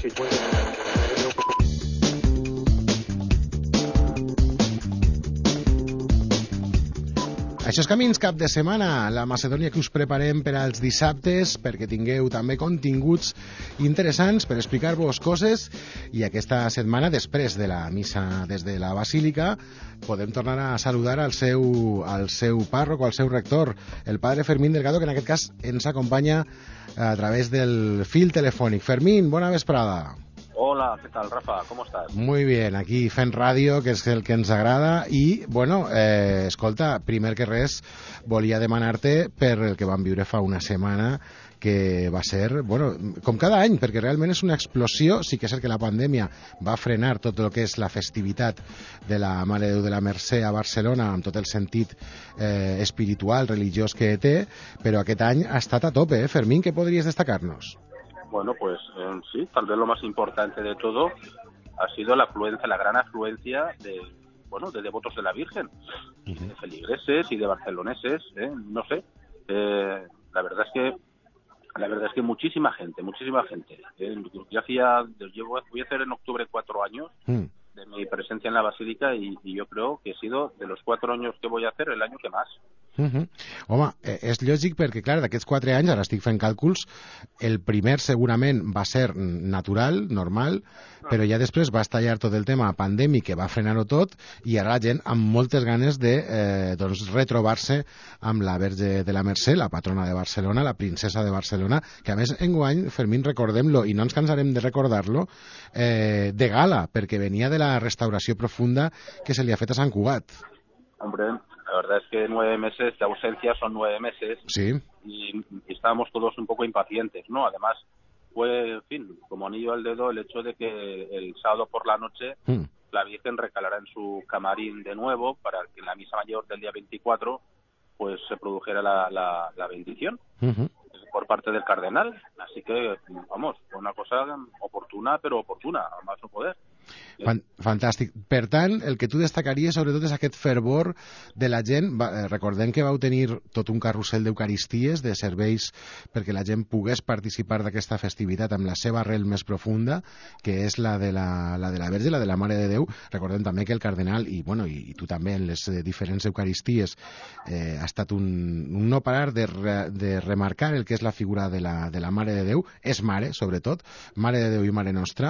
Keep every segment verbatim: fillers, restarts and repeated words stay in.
Això és Camins cap de setmana, la Macedònia que us preparem per als dissabtes perquè tingueu també continguts interessants per explicar-vos coses, i aquesta setmana, després de la missa des de la Basílica, podem tornar a saludar al seu, al seu pàrroc, al seu rector, el padre Fermín Delgado, que en aquest cas ens acompanya a través del fil telefònic. Fermín, bona vesprada. Hola, ¿qué tal, Rafa? ¿Cómo estás? Muy bien, aquí fent ràdio, que és el que ens agrada, i, bueno, eh, escolta, primer que res, volia demanar-te per el que vam viure fa una setmana, que va ser, bueno, com cada any, perquè realment és una explosió. Sí que és cert que la pandèmia va frenar tot el que és la festivitat de la Mare de Déu de la Mercè a Barcelona, amb tot el sentit eh, espiritual, religiós que té, però aquest any ha estat a tope, eh, Fermín? Què podries destacar-nos? Bueno, pues eh, sí, tal vez lo más importante de todo ha sido la afluencia, la gran afluencia de, bueno, de devotos de la Virgen, uh-huh. de feligreses y de barceloneses, ¿eh? No sé, eh, la verdad es que la verdad es que muchísima gente, muchísima gente. Eh, yo hacía, yo voy a hacer en octubre cuatro años uh-huh. de mi presencia en la Basílica, y, y yo creo que he sido, de los cuatro años que voy a hacer, el año que más. Uh-huh. Home, eh, és lògic perquè, clar, d'aquests quatre anys, ara estic fent càlculs, el primer segurament va ser natural, normal, però ja després va estallar tot el tema pandèmic que va frenar-ho tot, i ara la gent amb moltes ganes de eh, doncs, retrobar-se amb la Verge de la Mercè, la patrona de Barcelona, la princesa de Barcelona, que a més enguany, Fermín, recordem-lo, i no ens cansarem de recordar-lo, eh, de gala, perquè venia de la restauració profunda que se li ha fet a Sant Cugat. Hombre, la verdad es que nueve meses de ausencia son nueve meses. Sí. Y, y estábamos todos un poco impacientes, ¿no? Además, fue, en fin, como anillo al dedo el hecho de que el sábado por la noche mm. la Virgen recalará en su camarín de nuevo para que en la misa mayor del día veinticuatro pues se produjera la, la, la bendición uh-huh. por parte del cardenal. Así que, vamos, fue una cosa oportuna, pero oportuna, a más no poder. Fan, fantàstic. Per tant, el que tu destacaries sobretot és aquest fervor de la gent. Va, recordem que vau tenir tot un carrusel d'eucaristies, de serveis perquè la gent pogués participar d'aquesta festivitat amb la seva arrel més profunda, que és la de la, la de la Verge, la de la Mare de Déu. Recordem també que el cardenal, i, bueno, i, i tu també en les diferents eucaristies, eh, ha estat un, un no parar de, re, de remarcar el que és la figura de la, de la Mare de Déu. És mare, sobretot, Mare de Déu i Mare Nostra,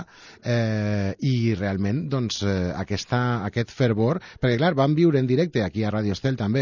eh, i realment doncs, eh, aquesta, aquest fervor, perquè clar, vam viure en directe aquí a Radio Estel també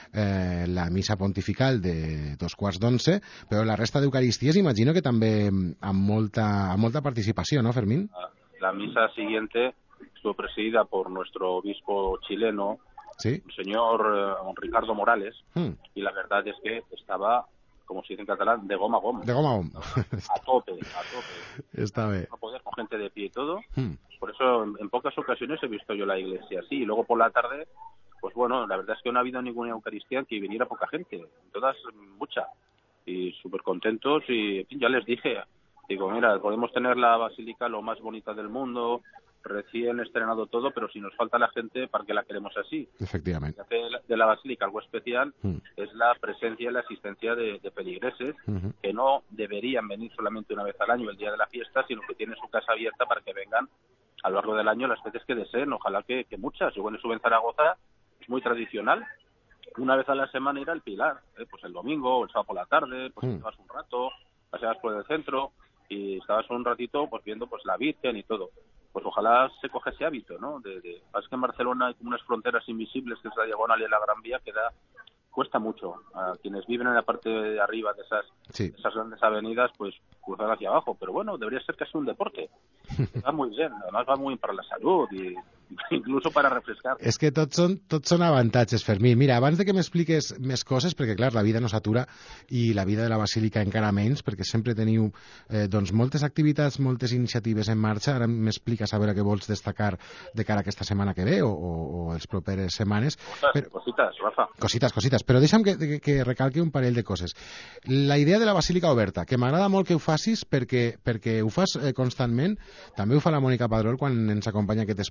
eh, la missa pontifical de dos quarts d'onze, però la resta d'eucaristies imagino que també amb molta, amb molta participació, ¿no, Fermín? La misa siguiente estuvo presidida por nuestro obispo chileno, ¿sí? El señor eh, Ricardo Morales, hmm. y la verdad es que estaba, como se dice en catalán, de goma a goma. De goma a goma. A tope, a tope. Está bien. A poder, con gente de pie y todo. Hmm. Por eso, en, en pocas ocasiones he visto yo la iglesia así. Y luego por la tarde, pues bueno, la verdad es que no ha habido ninguna Eucaristía en que viniera poca gente. Todas, mucha. Y súper contentos. Y en fin, ya les dije, digo, mira, podemos tener la basílica lo más bonita del mundo, recién estrenado todo, pero si nos falta la gente, ¿para qué la queremos así? Efectivamente. De la, de la basílica algo especial mm. es la presencia y la asistencia de, de feligreses uh-huh. que no deberían venir solamente una vez al año, el día de la fiesta, sino que tienen su casa abierta para que vengan a lo largo del año las veces que deseen, ojalá que, que muchas. Yo cuando estuve en Zaragoza, es muy tradicional, una vez a la semana ir al Pilar, ¿eh? Pues el domingo o el sábado por la tarde, pues mm. estabas un rato, paseabas por el centro y estabas un ratito pues viendo pues la Virgen y todo. Pues ojalá se coja ese hábito, ¿no? De, de, es que en Barcelona hay como unas fronteras invisibles, que es la Diagonal y la Gran Vía, que da, cuesta mucho a quienes viven en la parte de arriba de esas, sí. de esas grandes avenidas, pues cruzar hacia abajo. Pero bueno, debería ser casi un deporte. Va muy bien, además va muy bien para la salud y incluso para refrescar. És que tots són, tots són avantatges, Fermín. Mira, abans de que m'expliques més coses, perquè clar, la vida no s'atura i la vida de la Basílica encara menys, perquè sempre teniu eh, doncs, moltes activitats, moltes iniciatives en marxa. Ara m'expliques a veure què vols destacar de cara a aquesta setmana que ve o, o, o les properes setmanes. Cositas, però, cositas, Rafa. Cositas, cositas. Però deixa'm que, que, que recalqui un parell de coses. La idea de la Basílica oberta, que m'agrada molt que ho facis perquè, perquè ho fas eh, constantment. També ho fa la Mònica Padrol quan ens acompanya aquest espai, que és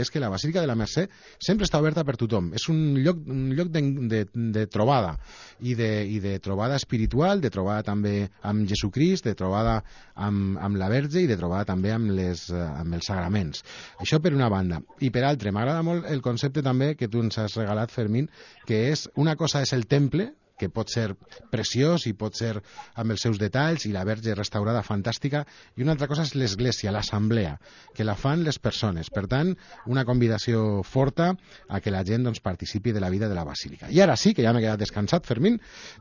és que la Basílica de la Mercè sempre està oberta per tothom. És un lloc, un lloc de, de, de trobada, i de, i de trobada espiritual, de trobada també amb Jesucrist, de trobada amb, amb la Verge i de trobada també amb, les, amb els sagraments. Això per una banda. I per altra, m'agrada molt el concepte també que tu ens has regalat, Fermín, que és, una cosa és el temple, que pot ser preciós i pot ser amb els seus detalls i la Verge restaurada fantàstica, i una altra cosa és l'església, l'assemblea, que la fan les persones. Per tant, una convidació forta a que la gent doncs, participi de la vida de la Basílica. I ara sí, que ja m'he quedat descansat, Fermín,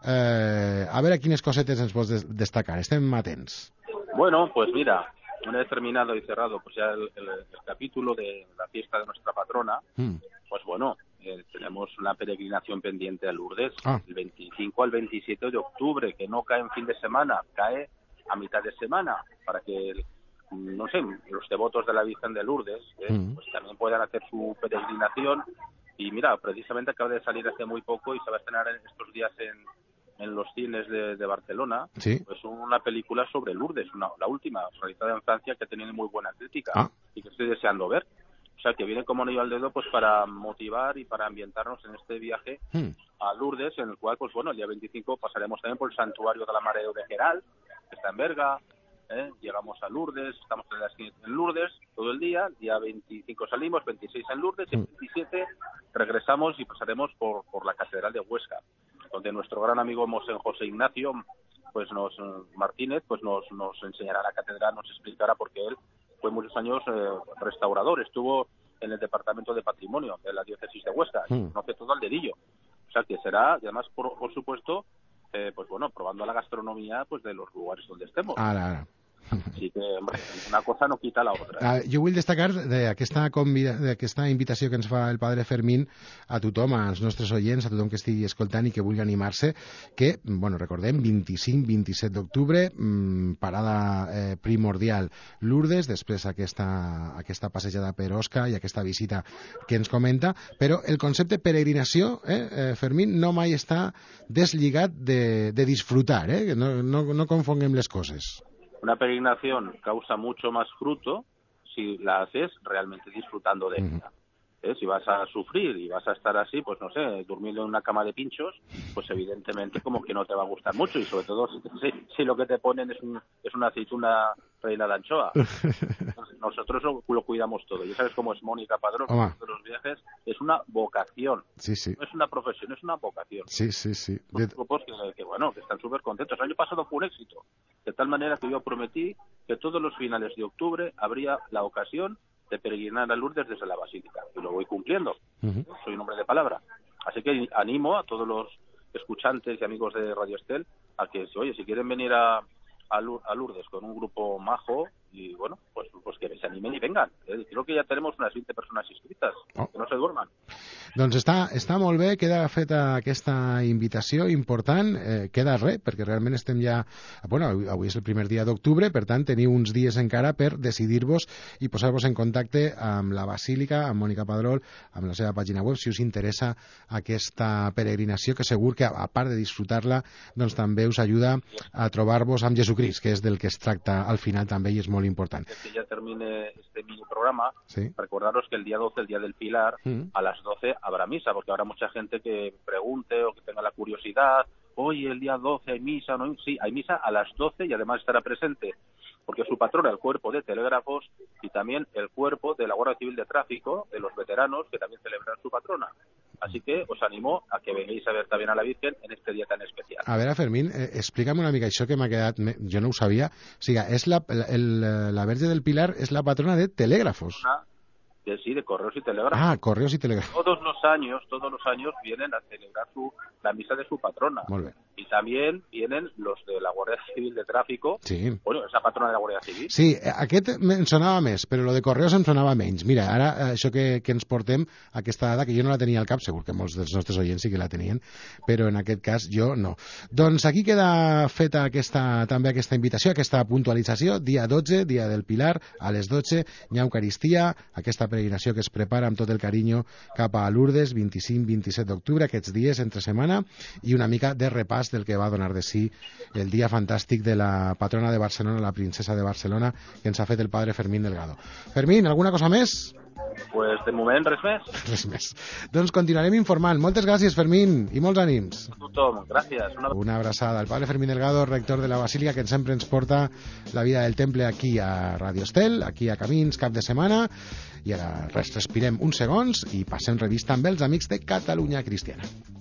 eh, a veure quines cosetes ens pots destacar. Estem atents. Bueno, pues mira, una vez terminado y cerrado pues ya el, el, el capítulo de la fiesta de nuestra patrona, mm. pues bueno, Eh, tenemos una peregrinación pendiente a Lourdes, ah. el veinticinco al veintisiete de octubre, que no cae en fin de semana, cae a mitad de semana, para que, no sé, los devotos de la Virgen de Lourdes eh, mm. pues también puedan hacer su peregrinación. Y mira, precisamente acaba de salir hace muy poco y se va a estrenar en estos días en, en los cines de, de Barcelona, ¿sí? Pues una película sobre Lourdes, una, la última, realizada en Francia, que ha tenido muy buena crítica ah. y que estoy deseando ver. O sea, que viene como anillo al dedo pues para motivar y para ambientarnos en este viaje hmm. a Lourdes, en el cual, pues bueno, el día veinticinco pasaremos también por el santuario de la Mareo de Geral, que está en Berga, ¿eh? Llegamos a Lourdes, estamos en Lourdes todo el día, el día veinticinco salimos, veintiséis en Lourdes, y el veintisiete regresamos y pasaremos por, por la Catedral de Huesca, donde nuestro gran amigo Mosén José Ignacio pues nos Martínez pues nos, nos enseñará la catedral, nos explicará, porque él fue muchos años eh, restaurador, estuvo en el Departamento de Patrimonio de la Diócesis de Huesca, mm. conoce todo al dedillo. O sea, que será, y además, por, por supuesto, eh, pues bueno, probando la gastronomía pues de los lugares donde estemos. Ara, ara. Així que, hombre, una cosa no quita la otra. Uh, jo vull destacar d'aquesta d'aquesta invitació que ens fa el padre Fermín a tothom, als nostres oients, a tothom que estigui escoltant i que vulgui animar-se, que, bueno, recordem, vint-i-cinc vint-i-set d'octubre, mmm, parada eh, primordial Lourdes, després aquesta, aquesta passejada per Osca i aquesta visita que ens comenta, però el concepte peregrinació, eh, eh, Fermín, no mai està deslligat de, de disfrutar, eh? No, no, no confonguem les coses. Una peregrinación causa mucho más fruto si la haces realmente disfrutando de ella. ¿Eh? Si vas a sufrir y vas a estar así, pues no sé, durmiendo en una cama de pinchos, pues evidentemente como que no te va a gustar mucho, y sobre todo si, si, si lo que te ponen es, un, es una aceituna reina de anchoa. Nosotros lo, lo cuidamos todo. Ya sabes cómo es Mónica Padrón de los viajes, es una vocación. Sí, sí. No es una profesión, es una vocación. Sí, sí, sí. Son grupos que, que, bueno, que están súper contentos. El año pasado fue un éxito, de tal manera que yo prometí que todos los finales de octubre habría la ocasión de peregrinar a Lourdes desde la Basílica, y lo voy cumpliendo. Uh-huh. Soy un hombre de palabra. Así que animo a todos los escuchantes y amigos de Radio Estel a que, oye, si quieren venir a, a Lourdes con un grupo majo, y bueno, pues, pues que se animen y vengan. Eh, creo que ya tenemos unas veinte personas inscritas, oh. que no se duerman. Doncs està, està molt bé, queda feta aquesta invitació important, eh, queda res, perquè realment estem ja... Bueno, avui és el primer dia d'octubre, per tant teniu uns dies encara per decidir-vos i posar-vos en contacte amb la Basílica, amb Mònica Padrón, amb la seva pàgina web, si us interessa aquesta peregrinació, que segur que, a part de disfrutar-la, doncs també us ajuda a trobar-vos amb Jesucrist, que és del que es tracta al final també, i és molt important. Que ya termine este mini programa, sí. Recordaros que el día doce, el día del Pilar, mm. a las doce habrá misa, porque habrá mucha gente que pregunte o que tenga la curiosidad, oye, el día doce hay misa, ¿no? Sí, hay misa a las doce, y además estará presente, porque su patrona, el cuerpo de telégrafos, y también el cuerpo de la Guardia Civil de Tráfico, de los veteranos, que también celebran su patrona. Así que os animo a que vengáis a ver también a la Virgen en este día tan especial. A veure, Fermín, eh, explica'm una mica això que m'ha quedat... Jo no ho sabia. O sigui, és la, el, la Verge del Pilar és la patrona de telègrafos. Una, de, sí, de correos y telégrafos. Ah, correos y telégrafos. Todos los años, todos los años vienen a celebrar su, la misa de su patrona. Molt bé. Y también vienen los de la Guardia Civil de Tráfico. Sí. Bueno, esa patrona de la Guardia Civil. Sí, aquest em sonava més, però lo de correos em sonava menys. Mira, ara això que, que ens portem, aquesta dada, que jo no la tenia al cap, segur que molts dels nostres oients sí que la tenien, però en aquest cas jo no. Doncs aquí queda feta aquesta, també aquesta invitació, aquesta puntualització, dia dotze, dia del Pilar, a les dotze, hi ha Eucaristia, aquesta peregrinació que es prepara amb tot el carinyo cap a Lourdes, vint-i-cinc vint-i-set d'octubre, aquests dies entre setmana, i una mica de repàs del que va donar de si el dia fantàstic de la patrona de Barcelona, la princesa de Barcelona, que ens ha fet el padre Fermín Delgado. Fermín, alguna cosa més? Pues de moment res més. Res més. Doncs continuarem informant. Moltes gràcies, Fermín, i molts ànims. A tothom, gràcies. Una... Una abraçada al padre Fermín Delgado, rector de la Basílica, que sempre ens porta la vida del temple aquí a Radio Estel, aquí a Camins, cap de setmana. I ara res, respirem uns segons i passem revista amb els amics de Catalunya Cristiana.